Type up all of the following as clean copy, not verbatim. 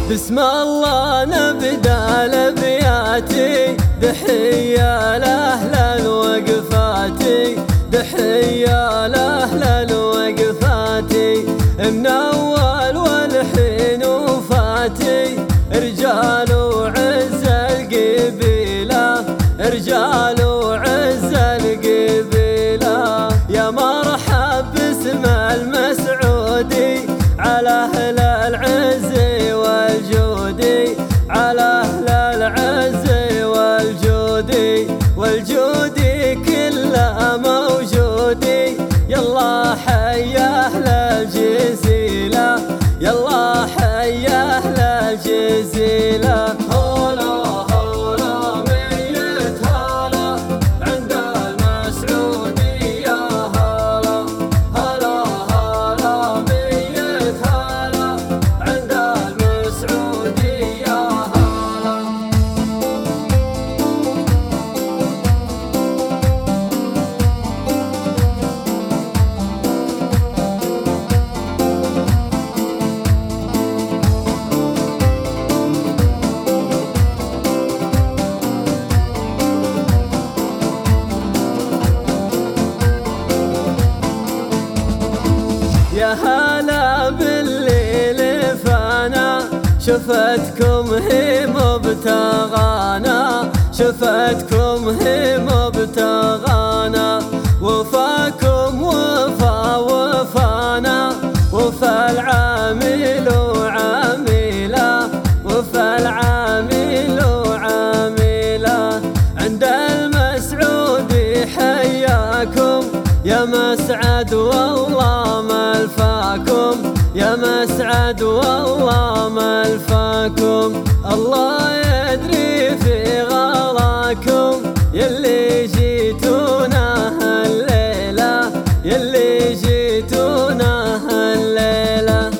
بسم الله نبدأ لبياتي، تحية لأهل الوقفات، تحية لأهل الوقفات، من أول والحين وفاتي، رجال وعز القبيلة، رجال وعز القبيلة، يا مرحب باسم المسعودي على أهل العز والجودي، على أهل العز والجودي، والجودي كله موجودي، يلا حي أهل الجزيلة، يلا حي أهل الجزيلة. يا هلا بالليل فانا، شفتكم هي مبتغانا، شفتكم هي مبتغانا، وفاكم وفا وفانا، وفا العامل وعامله، وفا العامل وعامله، عند المسعودي حياكم يا مسعد والله ملفاكم، يا مسعد والله ملفاكم، الله يدري في غلاكم، يلي جيتونا هالليلة، يلي جيتونا هالليلة.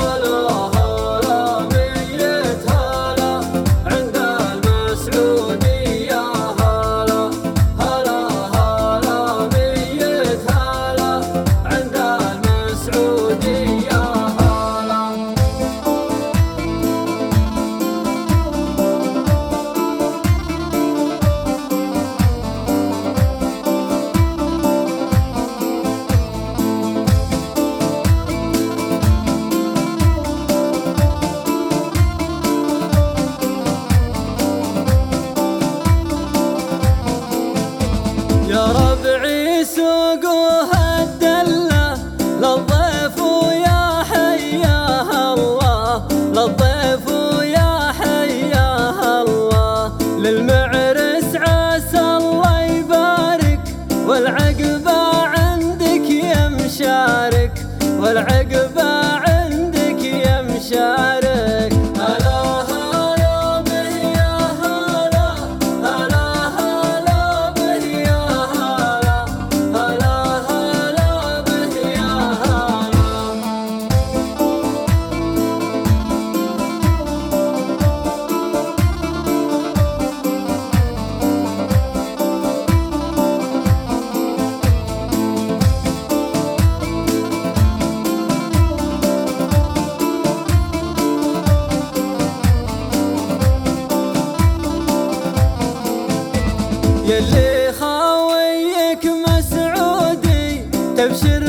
يا ربعي سوقوها الدلة للضيف ويا حياها الله، للضيف ويا حياها الله، للمعرس عسى الله يبارك، والعقبة عندك يا مشارك، والعقبة عندك يا مشارك. يلي خاويك مسعودي تبشر